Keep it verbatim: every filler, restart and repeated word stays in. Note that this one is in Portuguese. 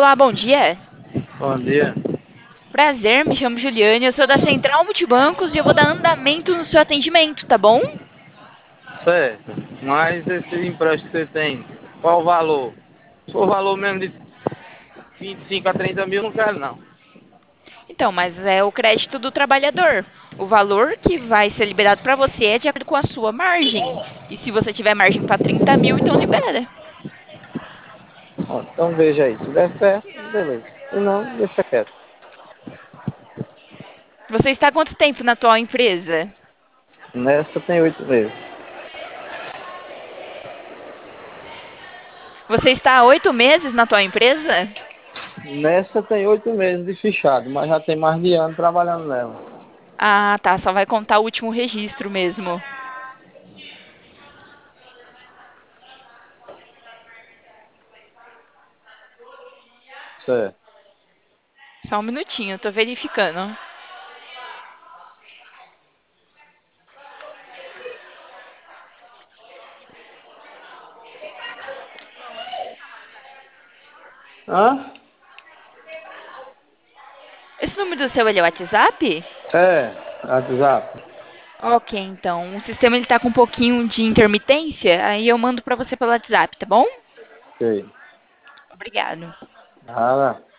Olá, bom dia. Bom dia. Prazer, me chamo Juliane, eu sou da Central Multibancos e eu vou dar andamento no seu atendimento, tá bom? Certo. Mas esse empréstimo que você tem, qual o valor? Se for o valor mesmo de vinte e cinco a trinta mil, não quero não. Então, mas é o crédito do trabalhador. O valor que vai ser liberado para você é de acordo com a sua margem. E se você tiver margem para trinta mil, então libera. Ó, então veja aí. Se der certo, beleza. Se não, deixa quieto. Você está há quanto tempo na atual empresa? Nessa tem oito meses. Você está há oito meses na atual empresa? Nessa tem oito meses de fichado, mas já tem mais de ano trabalhando nela. Ah, tá, só vai contar o último registro mesmo. Certo. Só um minutinho, eu tô verificando. Hã? Esse número do seu ele é o WhatsApp? É, WhatsApp. Ok, então. O sistema ele tá com um pouquinho de intermitência, aí eu mando para você pelo WhatsApp, tá bom? Ok. Obrigado. Nada.